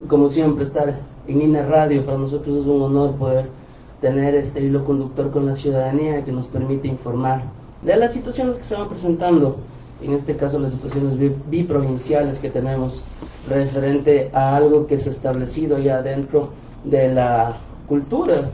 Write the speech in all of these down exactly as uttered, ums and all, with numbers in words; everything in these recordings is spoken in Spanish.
como siempre, estar en Ina Radio. Para nosotros es un honor poder tener este hilo conductor con la ciudadanía que nos permite informar de las situaciones que se van presentando, en este caso las situaciones biprovinciales que tenemos referente a algo que se ha establecido ya dentro de la cultura,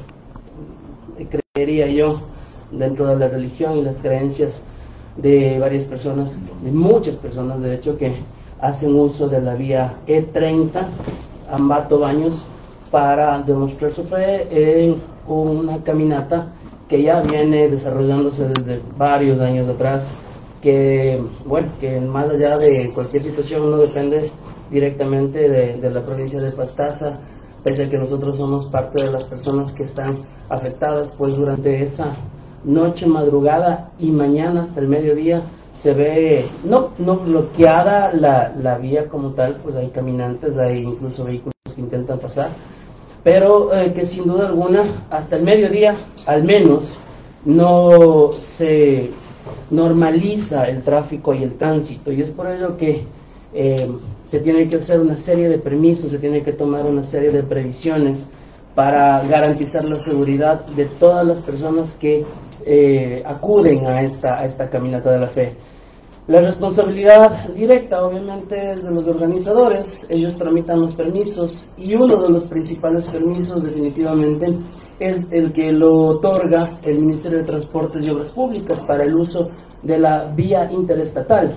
creería yo, dentro de la religión y las creencias de varias personas, de muchas personas de hecho, que hacen uso de la vía E treinta Ambato Baños para demostrar su fe en una caminata que ya viene desarrollándose desde varios años atrás, que bueno, que más allá de cualquier situación no depende directamente de, de la provincia de Pastaza, pese a que nosotros somos parte de las personas que están afectadas, pues durante esa noche, madrugada y mañana hasta el mediodía se ve, no, no bloqueada la, la vía como tal, pues hay caminantes, hay incluso vehículos que intentan pasar, pero eh, que sin duda alguna hasta el mediodía al menos no se normaliza el tráfico y el tránsito, y es por ello que eh, se tiene que hacer una serie de permisos, se tiene que tomar una serie de previsiones para garantizar la seguridad de todas las personas que eh, acuden a esta, a esta caminata de la fe. La responsabilidad directa obviamente es de los organizadores, ellos tramitan los permisos y uno de los principales permisos definitivamente es el que lo otorga el Ministerio de Transportes y Obras Públicas para el uso de la vía interestatal.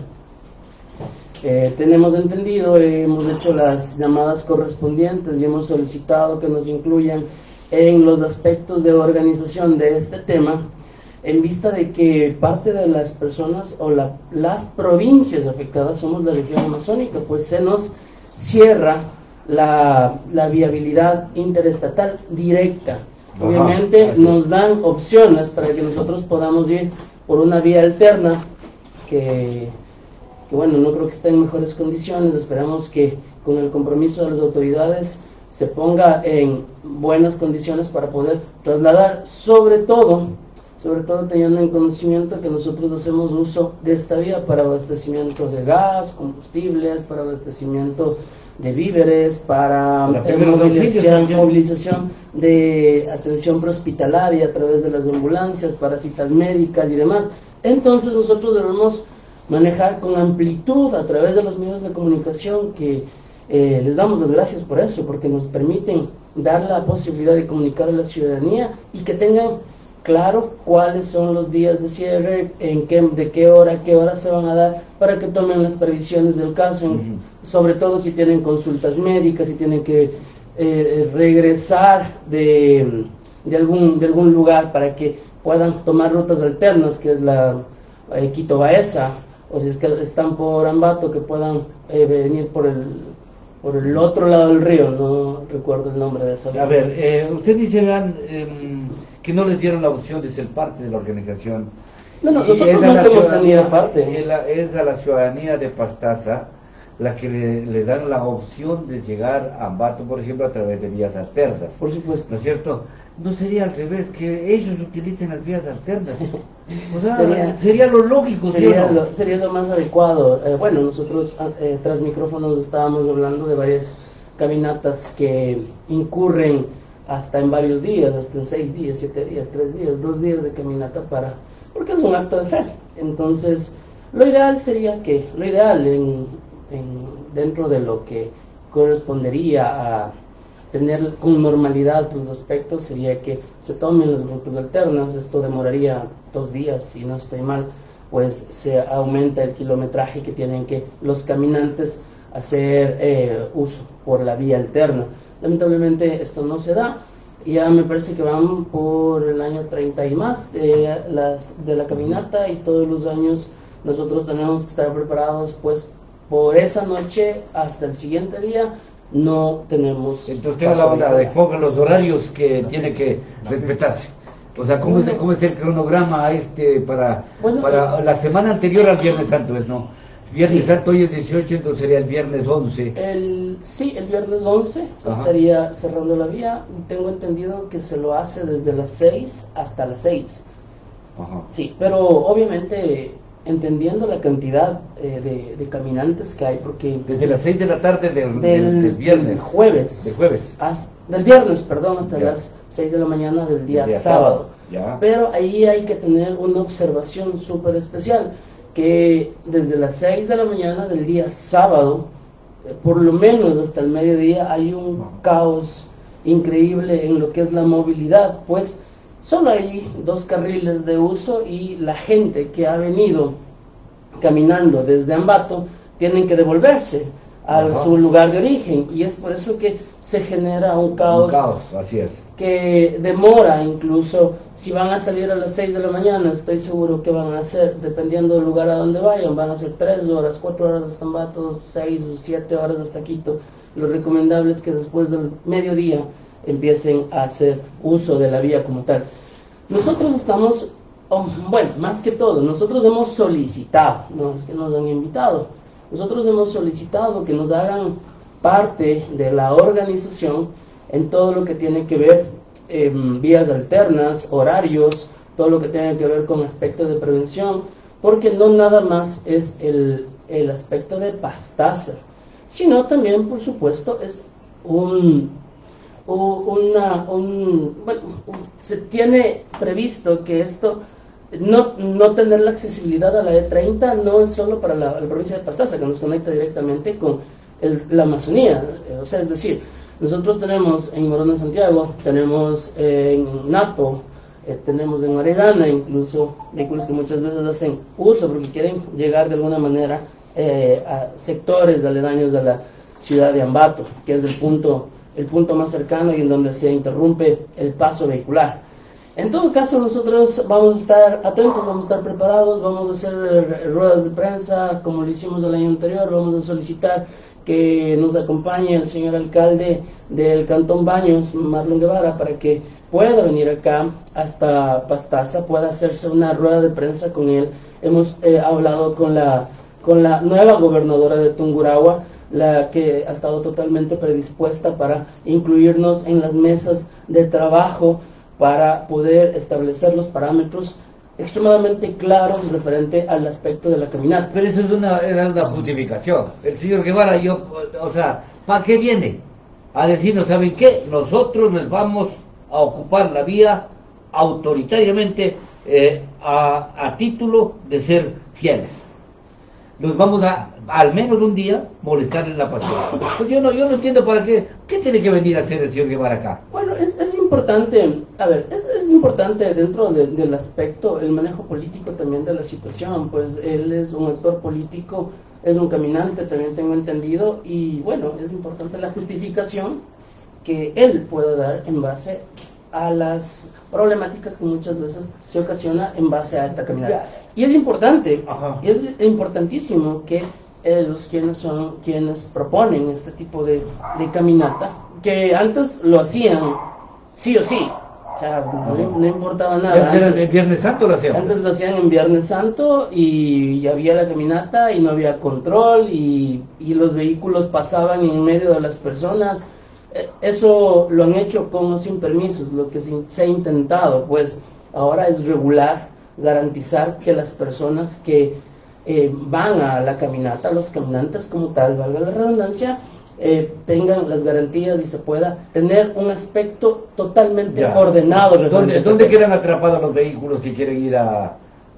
Eh, tenemos entendido, eh, hemos hecho las llamadas correspondientes y hemos solicitado que nos incluyan en los aspectos de organización de este tema, en vista de que parte de las personas o la, las provincias afectadas somos la región amazónica, pues se nos cierra la, la viabilidad interestatal directa. Ajá, obviamente nos dan opciones para que nosotros podamos ir por una vía alterna que, que bueno, no creo que esté en mejores condiciones. Esperamos que con el compromiso de las autoridades se ponga en buenas condiciones para poder trasladar, sobre todo sobre todo teniendo en conocimiento que nosotros hacemos uso de esta vía para abastecimiento de gas, combustibles, para abastecimiento de víveres, para eh, movilización, movilización de atención prehospitalaria a través de las ambulancias, para citas médicas y demás. Entonces nosotros debemos manejar con amplitud a través de los medios de comunicación, que eh, les damos las gracias por eso, porque nos permiten dar la posibilidad de comunicar a la ciudadanía y que tengan claro cuáles son los días de cierre, en qué, de qué hora, qué hora se van a dar, para que tomen las previsiones del caso, en, uh-huh. sobre todo si tienen consultas médicas, si tienen que eh, regresar de, de, algún, de algún lugar para que puedan tomar rutas alternas, que es la eh, Quito Baeza, o si es que están por Ambato, que puedan eh, venir por el por el otro lado del río, no recuerdo el nombre de esa vía. A ver, eh, usted dice, vean, eh, que no les dieron la opción de ser parte de la organización. No, no, nosotros no hemos tenido parte. Es, la, es a la ciudadanía de Pastaza la que le, le dan la opción de llegar a Ambato, por ejemplo, a través de vías alternas. Por supuesto. ¿No es cierto? ¿No sería al revés, que ellos utilicen las vías alternas? O sea, sería, sería lo lógico, sería, ¿sí? lo, sería lo más adecuado. Eh, bueno, nosotros eh, tras micrófonos estábamos hablando de varias caminatas que incurren hasta en varios días, hasta en seis días, siete días, tres días, dos días de caminata, para porque es un acto de fe. Entonces, lo ideal sería que, lo ideal en, en dentro de lo que correspondería a tener con normalidad los aspectos, sería que se tomen las rutas alternas. Esto demoraría dos días, si no estoy mal, pues se aumenta el kilometraje que tienen que los caminantes hacer eh, uso por la vía alterna. Lamentablemente esto no se da, ya me parece que van por el año treinta y más de, las, de la caminata, y todos los años nosotros tenemos que estar preparados, pues por esa noche hasta el siguiente día no tenemos. Entonces tengo la onda de pongan los horarios que tiene que respetarse. O sea, ¿cómo, bueno, es, cómo es el cronograma este para, bueno, para eh, la semana anterior al Viernes Santo? Es no. Viernes sí. Santo hoy es dieciocho, entonces sería el viernes once. El, sí, el viernes once se Ajá. estaría cerrando la vía. Tengo entendido que se lo hace desde las seis hasta las seis. Ajá. Sí, pero obviamente entendiendo la cantidad eh, de, de caminantes que hay, porque desde las seis de la tarde del, del, del, del viernes, del jueves, del jueves, hasta, del viernes, perdón, hasta ya. las seis de la mañana del día, día sábado. sábado. Pero ahí hay que tener una observación súper especial, que desde las seis de la mañana del día sábado, eh, por lo menos hasta el mediodía, hay un caos increíble en lo que es la movilidad, pues solo hay dos carriles de uso y la gente que ha venido caminando desde Ambato tienen que devolverse a Ajá. su lugar de origen, y es por eso que se genera un caos, un caos, así es, que demora. Incluso si van a salir a las seis de la mañana, estoy seguro que van a hacer, dependiendo del lugar a donde vayan, van a ser tres horas, cuatro horas hasta Ambato, seis o siete horas hasta Quito. Lo recomendable es que después del mediodía empiecen a hacer uso de la vía como tal. Nosotros estamos, oh, bueno, más que todo, nosotros hemos solicitado, no es que nos han invitado, nosotros hemos solicitado que nos hagan parte de la organización en todo lo que tiene que ver eh, vías alternas, horarios, todo lo que tenga que ver con aspectos de prevención, porque no nada más es el, el aspecto de Pastaza, sino también, por supuesto, es un, una, un, bueno, se tiene previsto que esto, no, no tener la accesibilidad a la E treinta no es solo para la, la provincia de Pastaza, que nos conecta directamente con el, la Amazonía, o sea, es decir, nosotros tenemos en Morona, Santiago, tenemos en Napo, eh, tenemos en Orellana, incluso vehículos que muchas veces hacen uso porque quieren llegar de alguna manera eh, a sectores aledaños de la ciudad de Ambato, que es el punto, el punto más cercano y en donde se interrumpe el paso vehicular. En todo caso, nosotros vamos a estar atentos, vamos a estar preparados, vamos a hacer ruedas de prensa como lo hicimos el año anterior, vamos a solicitar que nos acompañe el señor alcalde del Cantón Baños, Marlon Guevara, para que pueda venir acá hasta Pastaza, pueda hacerse una rueda de prensa con él. Hemos eh, hablado con la, con la nueva gobernadora de Tungurahua, la que ha estado totalmente predispuesta para incluirnos en las mesas de trabajo para poder establecer los parámetros extremadamente claros referente al aspecto de la caminata. Pero eso es una, era una justificación. El señor Guevara, yo, o sea, ¿para qué viene? A decirnos, ¿saben qué? Nosotros les vamos a ocupar la vía autoritariamente eh, a, a título de ser fieles. Nos vamos a, al menos un día, molestar en la pasión. Pues yo no, yo no entiendo para qué. ¿Qué tiene que venir a hacer el señor Guevara acá? Bueno, es, es importante, a ver, es, es importante dentro de, del aspecto, el manejo político también de la situación, pues él es un actor político, es un caminante, también tengo entendido, y bueno, es importante la justificación que él pueda dar en base a las problemáticas que muchas veces se ocasiona en base a esta caminata. Y es importante, Ajá. y es importantísimo que eh, los quienes son quienes proponen este tipo de, de caminata, que antes lo hacían sí o sí, o sea, no, no importaba nada. Antes, en Viernes Santo lo hacían. Antes lo hacían en Viernes Santo y, y había la caminata y no había control y, y los vehículos pasaban en medio de las personas. Eso lo han hecho con o sin permisos. Lo que se ha intentado, pues, ahora es regular, garantizar que las personas que eh, van a la caminata, los caminantes como tal, valga la redundancia, eh, tengan las garantías y se pueda tener un aspecto totalmente ya. ordenado. ¿Dónde, ¿dónde quedan atrapados los vehículos que quieren ir a,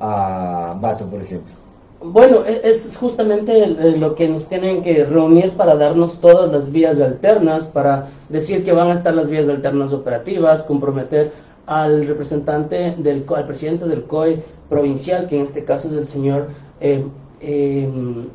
a Ambato, por ejemplo? Bueno, es justamente lo que nos tienen que reunir para darnos todas las vías alternas, para decir que van a estar las vías alternas operativas, comprometer al representante, del al presidente del C O E provincial, que en este caso es el señor, eh, eh,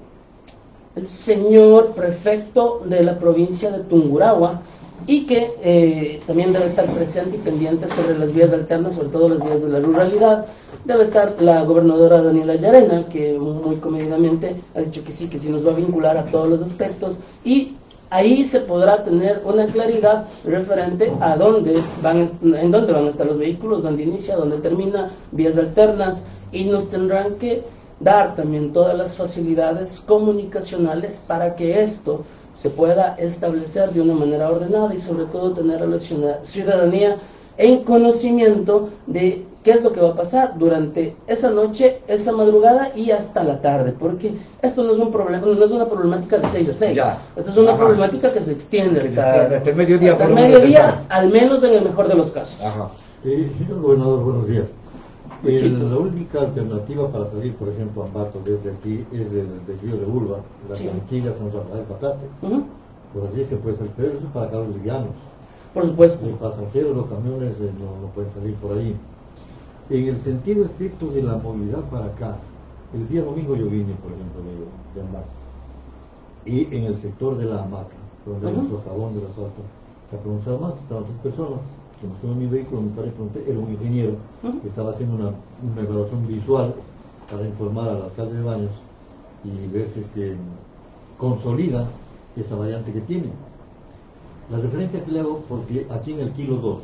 el señor prefecto de la provincia de Tungurahua, y que eh, también debe estar presente y pendiente sobre las vías alternas, sobre todo las vías de la ruralidad. Debe estar la gobernadora Daniela Llarena, que muy comedidamente ha dicho que sí, que sí nos va a vincular a todos los aspectos, y ahí se podrá tener una claridad referente a dónde van, en dónde van a estar los vehículos, dónde inicia, dónde termina, vías alternas, y nos tendrán que dar también todas las facilidades comunicacionales para que esto se pueda establecer de una manera ordenada y sobre todo tener a la ciudadanía en conocimiento de ¿qué es lo que va a pasar durante esa noche, esa madrugada y hasta la tarde? Porque esto no es un problema, no es una problemática de seis a seis. Ya. Esto es una Ajá. problemática que se extiende que hasta, se hasta el mediodía. Hasta el mediodía, al menos en el mejor de los casos. Ajá. Eh, señor gobernador, buenos días. El, la única alternativa para salir, por ejemplo, a Ambato desde aquí es el desvío de Ulva, las sí. Tranquilas, San Rafael, Patate. Uh-huh. Por allí se puede salir, pero eso es para carros livianos. Por supuesto. Los pasajeros, los camiones eh, no, no pueden salir por ahí. En el sentido estricto de la movilidad para acá, el día domingo yo vine, por ejemplo, de, de Ambato. Y en el sector de la hamaca, donde uh-huh. hay un socavón del asfalto, se ha pronunciado más, estaban tres personas. Como estuve en mi vehículo, mi padre pregunté, era un ingeniero uh-huh. que estaba haciendo una, una evaluación visual para informar al alcalde de Baños y ver si es que consolida esa variante que tiene. La referencia que le hago, porque aquí en el kilo dos,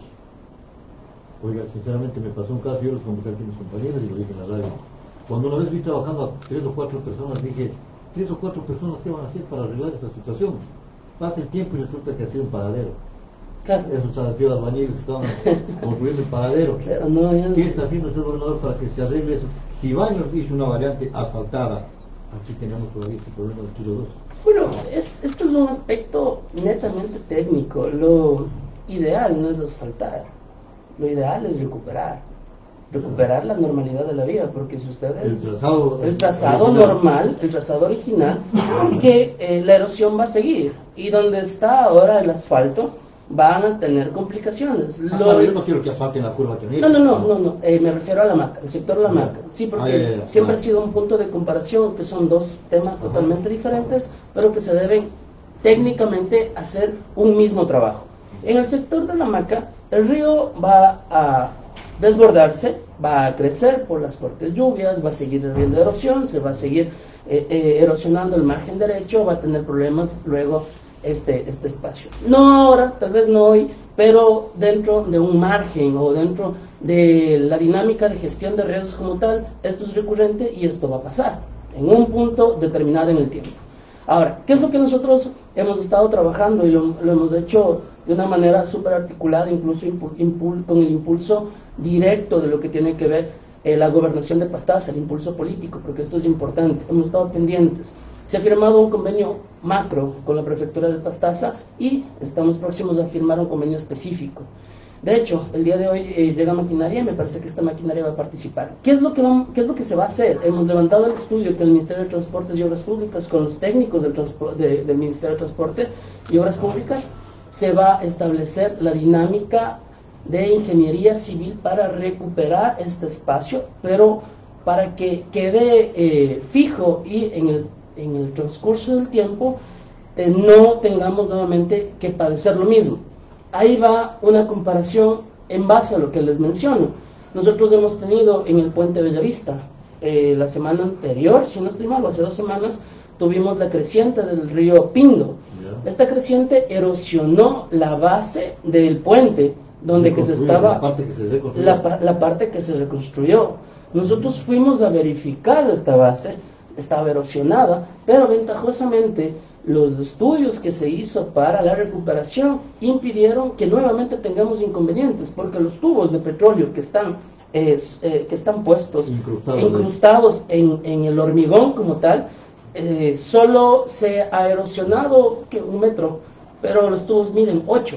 oiga, sinceramente me pasó un caso, yo los conversé aquí con mis compañeros y lo dije en la radio. Cuando una vez vi trabajando a tres o cuatro personas, dije, tres o cuatro personas, ¿qué van a hacer para arreglar esta situación? Pasa el tiempo y resulta que ha sido un paradero. Claro. Esos han sido albañiles que estaban construyendo el paradero. Claro, no, ¿qué está haciendo el señor gobernador para que se arregle eso? Si Baños hizo una variante asfaltada, aquí tenemos todavía ese problema del kilo dos. Bueno, es, esto es un aspecto netamente técnico. Lo ideal no es asfaltar, lo ideal es recuperar. Recuperar la normalidad de la vía, porque si ustedes el trazado, el trazado normal, el trazado original, que eh, la erosión va a seguir, y donde está ahora el asfalto van a tener complicaciones. Ah, Lo... Yo no quiero que asfalten la curva que No, no, no, no, no. Eh, me refiero a la hamaca, el sector de la hamaca. Sí, porque ah, ya, ya, siempre ah. ha sido un punto de comparación, que son dos temas Ajá. totalmente diferentes, pero que se deben técnicamente hacer un mismo trabajo. En el sector de la hamaca, el río va a desbordarse, va a crecer por las fuertes lluvias, va a seguir el riesgo de erosión, se va a seguir eh, eh, erosionando el margen derecho, va a tener problemas luego este, este espacio. No ahora, tal vez no hoy, pero dentro de un margen o dentro de la dinámica de gestión de riesgos como tal, esto es recurrente y esto va a pasar en un punto determinado en el tiempo. Ahora, ¿qué es lo que nosotros hemos estado trabajando y lo, lo hemos hecho de una manera súper articulada, incluso impul, impul, con el impulso directo de lo que tiene que ver eh, la gobernación de Pastaza, el impulso político, porque esto es importante? Hemos estado pendientes. Se ha firmado un convenio macro con la prefectura de Pastaza y estamos próximos a firmar un convenio específico. De hecho, el día de hoy eh, llega maquinaria y me parece que esta maquinaria va a participar. ¿Qué es, lo que vamos, ¿Qué es lo que se va a hacer? Hemos levantado el estudio que el Ministerio de Transportes y Obras Públicas, con los técnicos del, de, del Ministerio de Transporte y Obras Públicas, se va a establecer la dinámica de ingeniería civil para recuperar este espacio, pero para que quede eh, fijo y en el, en el transcurso del tiempo eh, no tengamos nuevamente que padecer lo mismo. Ahí va una comparación en base a lo que les menciono. Nosotros hemos tenido en el puente Bellavista, eh, la semana anterior, si no estoy mal, o hace dos semanas, tuvimos la creciente del río Pindo. Yeah. Esta creciente erosionó la base del puente, donde se que se estaba, la parte que se, la, la parte que se reconstruyó. Nosotros fuimos a verificar esta base, estaba erosionada, pero ventajosamente los estudios que se hizo para la recuperación impidieron que nuevamente tengamos inconvenientes, porque los tubos de petróleo que están, eh, eh, que están puestos, incrustados, incrustados en, en el hormigón como tal, eh, solo se ha erosionado que un metro, pero los tubos miden ocho.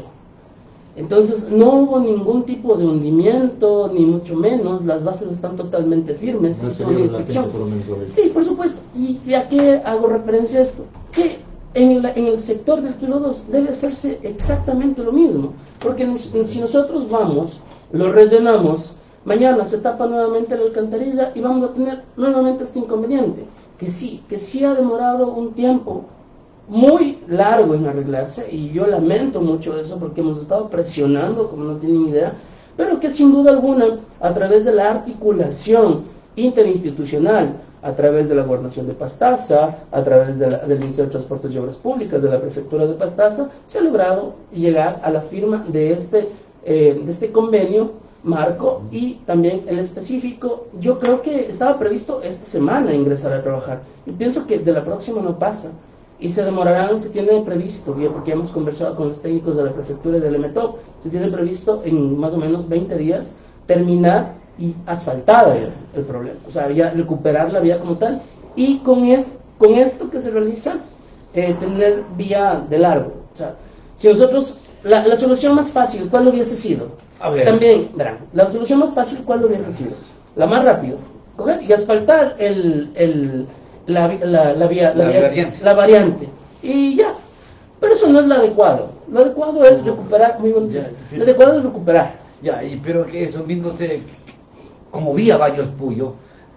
Entonces no hubo ningún tipo de hundimiento, ni mucho menos, las bases están totalmente firmes. No son inspección. Sí, por supuesto. ¿Y a qué hago referencia a esto? Que en, la, en el sector del kilo dos debe hacerse exactamente lo mismo, porque si nosotros vamos, lo rellenamos, mañana se tapa nuevamente la alcantarilla y vamos a tener nuevamente este inconveniente, que sí, que sí ha demorado un tiempo muy largo en arreglarse, y yo lamento mucho eso porque hemos estado presionando como no tienen idea, pero que sin duda alguna, a través de la articulación interinstitucional, a través de la Gobernación de Pastaza, a través de la, del Ministerio de Transportes y Obras Públicas, de la Prefectura de Pastaza, se ha logrado llegar a la firma de este, eh, de este convenio marco, y también el específico. Yo creo que estaba previsto esta semana ingresar a trabajar, y pienso que de la próxima no pasa, y se demorarán, se tiene previsto, bien, porque hemos conversado con los técnicos de la Prefectura y del EMETOP, se tiene previsto en más o menos veinte días terminar y asfaltada ya el problema, o sea, ya recuperar la vía como tal, y con, es, con esto que se realiza, eh, tener vía de largo. O sea, si nosotros, la, la solución más fácil, ¿cuál hubiese sido? A ver. También, verán, la solución más fácil, ¿cuál hubiese sido? La más rápida, coger y asfaltar el, el, la, la, la, vía, la, La vía, variante. la variante, y ya. Pero eso no es lo adecuado. Lo adecuado es recuperar, muy buenos días. Lo adecuado es recuperar. Ya, y pero que eso mismo se, como vía Baños Puyo,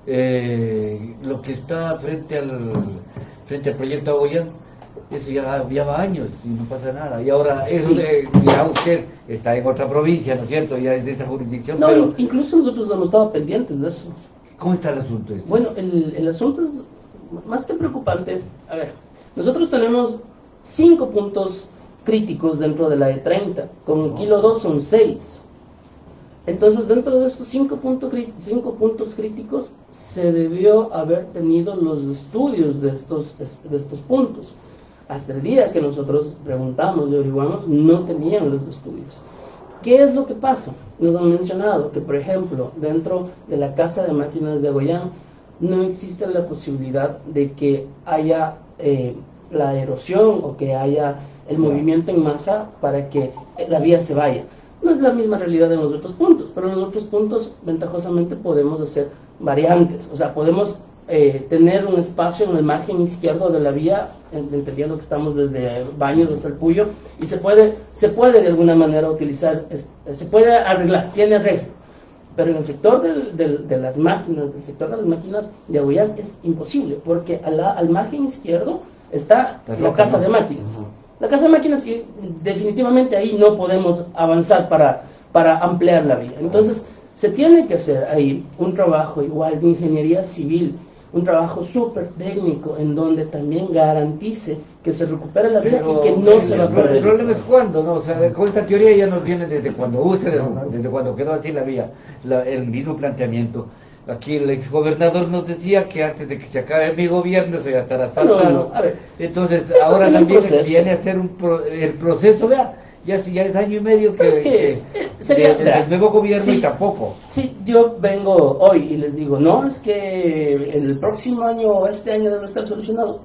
eh, lo que está frente al frente al proyecto Aboyán, eso ya, ya va años y no pasa nada. Y ahora Sí. eso de, ya usted está en otra provincia, ¿no es cierto? Ya es de esa jurisdicción, No, pero incluso nosotros hemos estado pendientes de eso. ¿cómo está el asunto este? Bueno, el, el asunto es más que preocupante. A ver, nosotros tenemos cinco puntos críticos dentro de la E treinta, con el kilo dos son seis. Entonces, dentro de estos cinco, punto, cinco puntos críticos, se debió haber tenido los estudios de estos, de estos puntos. Hasta el día que nosotros preguntamos y averiguamos, no tenían los estudios. ¿Qué es lo que pasa? Nos han mencionado que, por ejemplo, dentro de la casa de máquinas de Aboyán, no existe la posibilidad de que haya eh, la erosión o que haya el movimiento en masa para que la vía se vaya. No es la misma realidad en los otros puntos, pero en los otros puntos ventajosamente podemos hacer variantes, o sea, podemos eh, tener un espacio en el margen izquierdo de la vía, entendiendo que estamos desde Baños hasta el Puyo, y se puede, se puede de alguna manera utilizar, se puede arreglar, tiene arreglo. Pero en el sector del, del, de las máquinas, del sector de las máquinas de Aboyán es imposible, porque a la, al margen izquierdo está la, la casa, ¿no?, de máquinas. Uh-huh. La casa de máquinas, y definitivamente ahí no podemos avanzar para, para ampliar la vía. Entonces, se tiene que hacer ahí un trabajo igual de ingeniería civil, un trabajo súper técnico, en donde también garantice que se recupere la vía y que no el, se va a perder. El problema es cuándo, ¿no? O sea, con esta teoría ya nos viene desde cuando ustedes, desde cuando quedó así la vía, la, el mismo planteamiento. Aquí el exgobernador nos decía que antes de que se acabe mi gobierno eso ya estará asfaltado. No, no, a ver, entonces ahora también viene a hacer un pro, el proceso, vea, ya, ya es año y medio que, es que, que sería, de, del nuevo gobierno sí, y tampoco. Sí, yo vengo hoy y les digo, no, es que el próximo año o este año debe estar solucionado.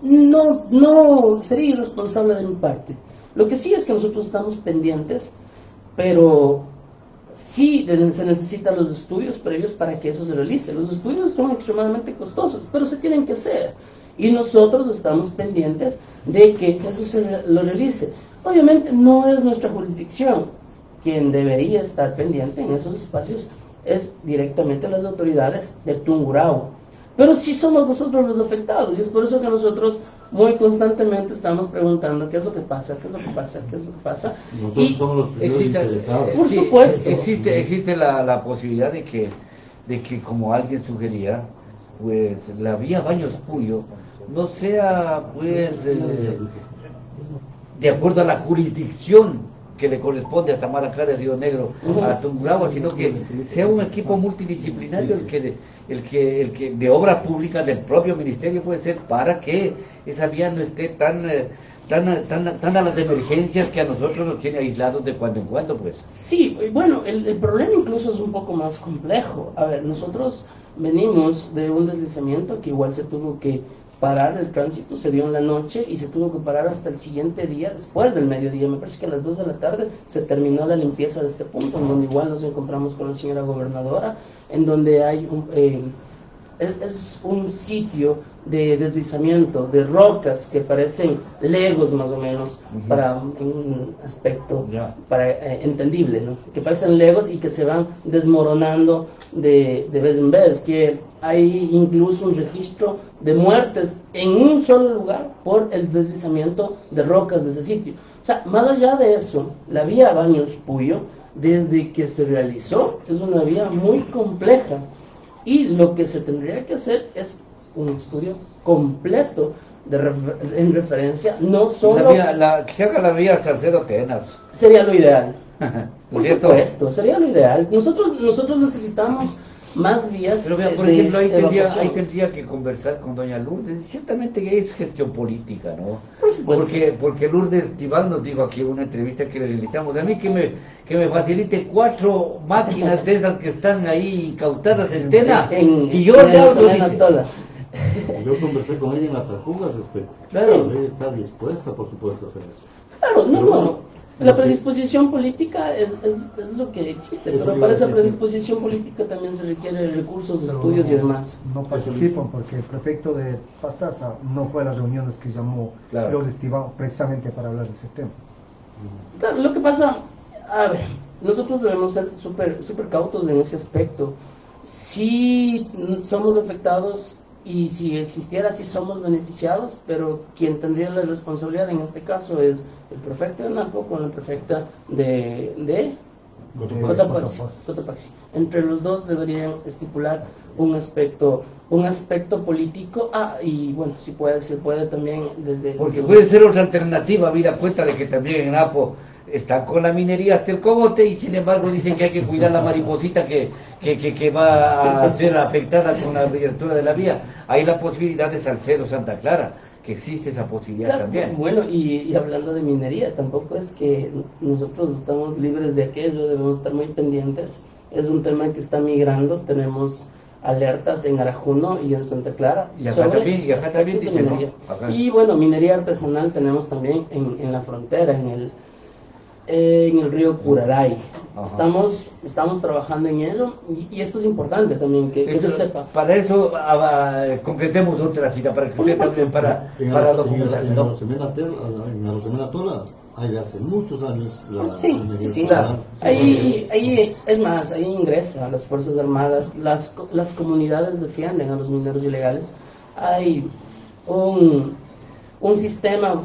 No, no, sería irresponsable de mi parte. Lo que sí es que nosotros estamos pendientes, pero sí se necesitan los estudios previos para que eso se realice. Los estudios son extremadamente costosos, pero se tienen que hacer. Y nosotros estamos pendientes de que eso se lo realice. Obviamente no es nuestra jurisdicción. Quien debería estar pendiente en esos espacios es directamente las autoridades de Tungurahua. Pero sí somos nosotros los afectados, y es por eso que nosotros muy constantemente estamos preguntando qué es lo que pasa, qué es lo que pasa, qué es lo que pasa. Nosotros y somos los primeros existe, interesados. Por sí, supuesto. Existe, existe la, la posibilidad de que, de que, como alguien sugería, pues la vía Baños Puyo no sea, pues, eh, de acuerdo a la jurisdicción que le corresponde a Tamaracá de Río Negro, uh-huh, a Tungurahua, sino que sea un equipo multidisciplinario el que, el que, el que de obra pública del propio ministerio puede ser, para que esa vía no esté tan, tan, tan, tan a las emergencias que a nosotros nos tiene aislados de cuando en cuando, pues. Sí, bueno, el, el problema incluso es un poco más complejo. A ver, nosotros venimos de un deslizamiento que igual se tuvo que parar, el tránsito se dio en la noche y se tuvo que parar hasta el siguiente día, después del mediodía. Me parece que a las dos de la tarde se terminó la limpieza de este punto, en donde igual nos encontramos con la señora gobernadora, en donde hay un, eh, es, es un sitio de deslizamiento de rocas que parecen legos más o menos, uh-huh, para un aspecto yeah. para, eh, entendible, ¿no? Que parecen legos y que se van desmoronando de, de vez en vez, que hay incluso un registro de muertes en un solo lugar por el deslizamiento de rocas de ese sitio. O sea, más allá de eso, la vía Baños Puyo, desde que se realizó, es una vía muy compleja, y lo que se tendría que hacer es un estudio completo de refer en referencia, no solo... La vía, la, que se haga la vía Salcedo Tenas. Sería lo ideal. Por ¿cierto? supuesto, sería lo ideal. Nosotros, nosotros necesitamos más vías. Pero vea, por de ejemplo, ahí tendría, evacuación. ahí tendría que conversar con doña Lourdes. Ciertamente que es gestión política, ¿no? Por supuesto. Porque, porque Lourdes Tibal nos dijo aquí en una entrevista que le realizamos, a mí que me, que me facilite cuatro máquinas de esas que están ahí incautadas en Tena, En- y yo en le el hablo, Selena dice. Tola. Yo conversé con ella en la Tacuba al respecto. Claro. Ella está dispuesta, por supuesto, a hacer eso. Claro, no, Pero no. bueno, La lo que- predisposición política es, es, es lo que existe, Eso pero iba para a esa decir, sí. predisposición política también se requiere recursos, Pero estudios y demás. No participan porque el prefecto de Pastaza no fue a las reuniones que llamó Claro. Lourdes Tibal precisamente para hablar de ese tema. Claro, lo que pasa, a ver, nosotros debemos ser súper súper cautos en ese aspecto. Si somos afectados y si existiera, si somos beneficiados, pero quien tendría la responsabilidad en este caso es el prefecto de Napo con la prefecta de, de Cotopaxi. Cotopaxi, Cotopaxi. Entre los dos deberían estipular un aspecto un aspecto político, ah, y bueno, si puede, se puede también desde... Porque desde- puede ser otra alternativa, vida cuenta de que también en Apo están con la minería hasta el cogote y sin embargo dicen que hay que cuidar la mariposita que, que, que, que va a ser afectada con la abertura de la vía. Hay la posibilidad de Salcedo Santa Clara, que existe esa posibilidad Claro, también. bueno, y, y hablando de minería, tampoco es que nosotros estamos libres de aquello, debemos estar muy pendientes. Es un tema que está migrando, tenemos alertas en Arajuno y en Santa Clara. Y acá sobre también, y acá también aspectos de dice, ¿no? minería. Acá. Y bueno, minería artesanal tenemos también en, en la frontera, en el, en el río Curaray. Ajá. Estamos, estamos trabajando en ello y, y esto es importante también que, que Esto- se sepa. Para eso ah, ah, concretemos otra cita, para que usted también para, En para Aro- en documentarse, en ¿no? Arosemena Tel- en Arosemena Tola hay de hace muchos años la Sí, minería sí, sí, artesanal. Ahí, ahí, es más, ahí ingresa a las Fuerzas Armadas, las, co- las comunidades defienden a los mineros ilegales. Hay un, un sistema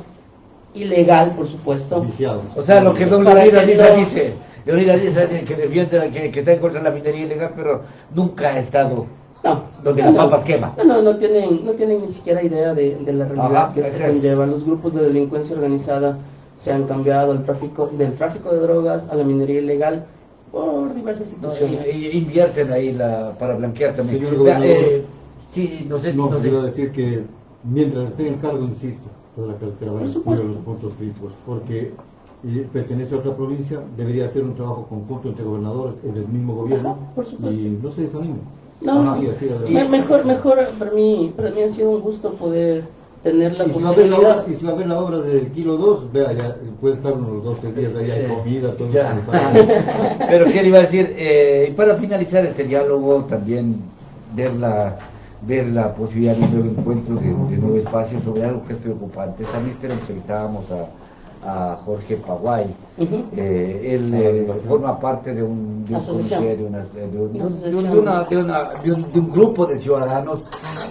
ilegal, por supuesto. Viciados. O sea, lo que don Para Leonidas que Diza no- dice, Leonidas Diza que defiende, que, que está en contra de la minería ilegal, pero nunca ha estado No, donde no, las no. papas queman. No, no, no tienen, no tienen ni siquiera idea de, de la realidad Ajá, que ese esto es. conlleva. Los grupos de delincuencia organizada se han cambiado del tráfico, del tráfico de drogas a la minería ilegal por diversas No, situaciones. y- y invierten ahí la, para blanquear también. Señor Vea, gobernador. eh, sí, no sé, No, no pues sé. iba a decir que mientras esté en cargo, insisto, toda la carretera va a Por incluir supuesto. los puntos críticos, porque eh, pertenece a otra provincia, debería ser un trabajo conjunto entre gobernadores, es del mismo gobierno, Ajá, por supuesto. y no se desanimen. No, Ajá, sí, así, adelante. Me- mejor, mejor, para mí, para mí ha sido un gusto poder tener la Y si, va a ver la obra, posibilidad. y si va a ver la obra del kilo dos, vea, ya puede estar unos dos, tres días ahí, hay Eh, comida, todo ya. eso. Pero qué le iba a decir, eh, y para finalizar este diálogo, también ver la, ver la posibilidad de un nuevo encuentro, de, de nuevo espacio sobre algo que es preocupante. Esta víspera entrevistábamos a, a Jorge Paguay. Ujú. Eh, él eh, forma parte de un, de un Asociación. comité, de, una- de un- de un- de un- Asociación. de una- de una- de un- de un grupo de ciudadanos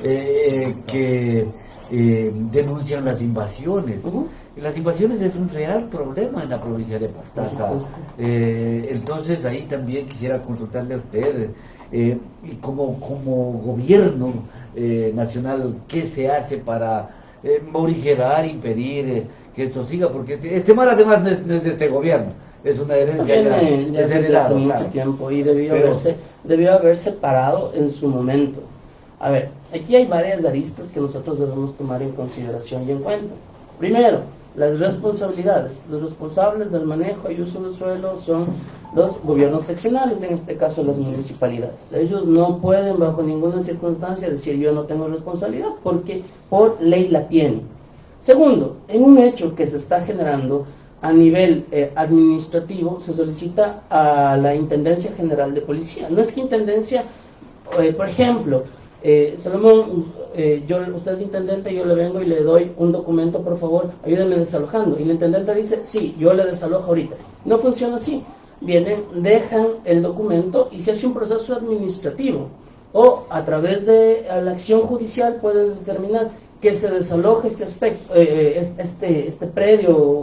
eh, que eh, denuncian las invasiones. Ujú. Y las invasiones es un real problema en la provincia de Pastaza. Por supuesto. Eh, entonces ahí también quisiera consultarle a usted, eh, y como, como gobierno eh, nacional, ¿qué se hace para eh, morigerar, impedir eh, que esto siga? Porque este, este mal además no es, no es de este gobierno, es una Esto herencia ya, viene ya es desde heredado, hace mucho claro. tiempo y debió Pero- haberse, debió haberse parado en su momento. A ver, aquí hay varias aristas que nosotros debemos tomar en consideración y en cuenta. Primero, las responsabilidades. Los responsables del manejo y uso del suelo son los gobiernos seccionales, en este caso las municipalidades. Ellos no pueden bajo ninguna circunstancia decir yo no tengo responsabilidad porque por ley la tienen. Segundo, en un hecho que se está generando a nivel eh, administrativo, se solicita a la Intendencia General de Policía. No es que Intendencia, eh, por ejemplo, eh, Salomón, eh, yo, usted es intendente, yo le vengo y le doy un documento, por favor, ayúdenme desalojando. Y el intendente dice, sí, yo le desalojo ahorita. No funciona así. Vienen, dejan el documento y se hace un proceso administrativo. O a través de la acción judicial pueden determinar que se desaloje este aspecto, eh, este, este predio o,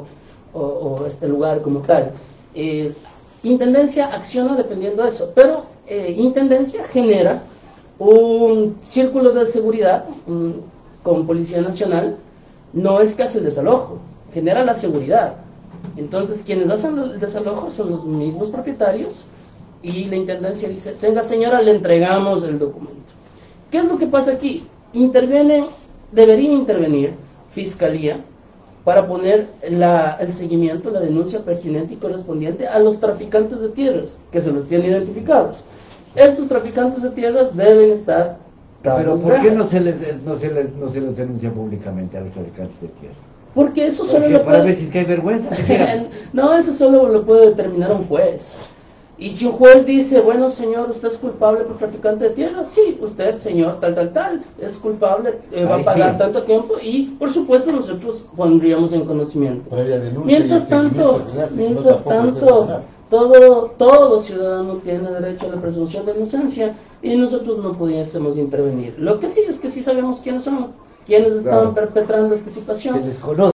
o este lugar como tal. Eh, Intendencia acciona dependiendo de eso, pero eh, Intendencia genera un círculo de seguridad um, con Policía Nacional. No es que hace el desalojo, genera la seguridad. Entonces quienes hacen el desalojo son los mismos propietarios y la intendencia dice, tenga señora, le entregamos el documento. ¿Qué es lo que pasa aquí? Interviene, debería intervenir Fiscalía para poner la, el seguimiento, la denuncia pertinente y correspondiente a los traficantes de tierras, que se los tienen identificados. Estos traficantes de tierras deben estar... Pero ¿por qué no se les no se les, no se les denuncia públicamente a los traficantes de tierras? Porque eso solo Porque lo para puede... ver si es que hay vergüenza. No, eso solo lo puede determinar un juez. Y si un juez dice, bueno señor, usted es culpable por traficante de tierras, sí, usted señor tal, tal, tal, es culpable, eh, va Ahí a pagar sí. tanto tiempo y por supuesto nosotros pondríamos en conocimiento. Previa denuncia Mientras y el seguimiento tanto, que le hace, si no, mientras tampoco puede tanto, ganar. todo, todo ciudadano tiene derecho a la presunción de inocencia y nosotros no pudiésemos intervenir. Lo que sí es que sí sabemos quiénes son, quiénes estaban Claro. perpetrando esta situación. Se les conoce.